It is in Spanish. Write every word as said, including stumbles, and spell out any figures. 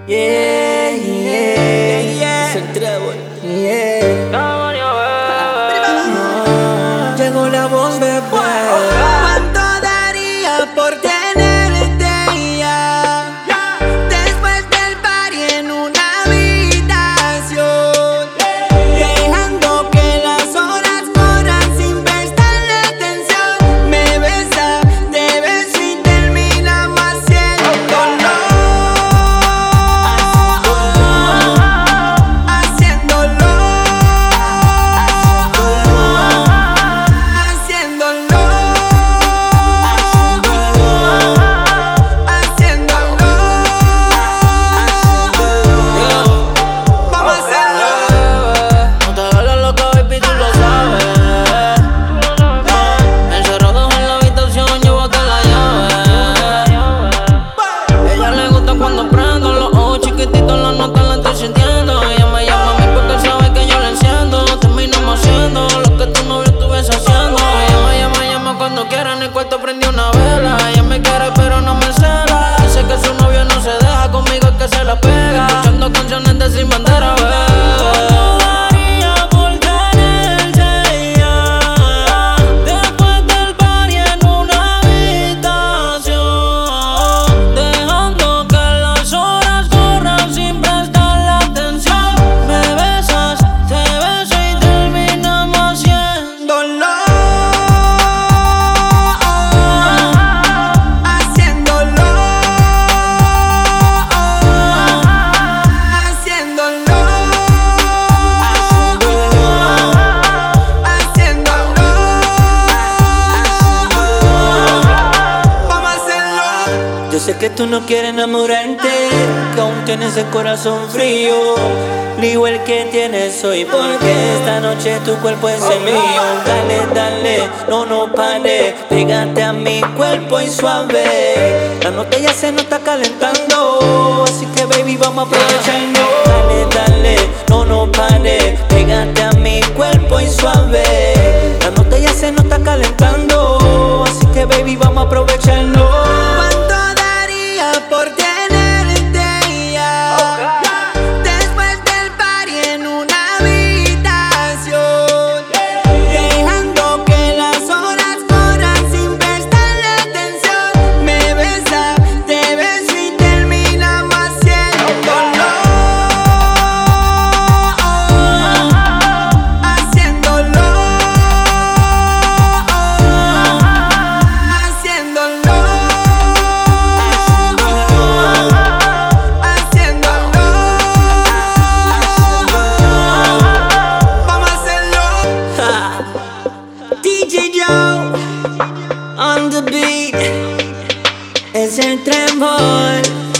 Yeah, yeah, yeah. Es el Trevor. Yeah. Ah, llegó la voz, bebé. ¿Cuánto daría por tenerte ya? Después del party en una habitación, dejando que las horas corran sin prestarle atención. Me besa, te beso y terminamos haciéndolo, haciéndolo, haciéndolo, haciéndolo. Vamos a hacerlo. No te hagas loca, baby, tú lo sabes. Encerrados en la habitación, llévate la llave. Ella le gusta cuando prendo los ojos chiquititos, la nota la estoy sintiendo. Ella me llama a mí porque sabe que yo la enciendo. Terminamos haciendo lo que tu novio estuviese haciendo. Ella me llama, llama cuando quiera, en el cuarto prendí una vela. Ella me quiere pero no me cela. Dice que su novio no se deja, conmigo es que se la pega. Escuchando canciones de Sin Bandera, bebé. Después del party en una habitación, dejando que las horas corran sin prestarle atención. Me besas, te beso y terminamos haciéndolo, Haciéndolo, haciéndolo, haciéndolo. Vamos a hacerlo. Yo sé que tú no quieres enamorarte, que aún tienes el corazón frío, al igual que tienes hoy, porque esta noche tu cuerpo es el mío. Dale, dale, no, no pares, pégate a mi cuerpo y suave. La nota ya se nos está calentando, así que baby vamos a aprovechando. Dale, dale, no, no pares, pégate a mi cuerpo y suave. La nota ya se nos está calentando, así que baby vamos a aprovecharlo. ¿Cuánto daría por tenerte ya? Después del party en una habitación, dejando que las horas corran sin prestarle atención. Me besa, te beso y terminamos haciéndolo, haciéndolo, haciéndolo, haciéndolo. Vamos a hacerlo. D J Joe on the beat. Es el Trevor.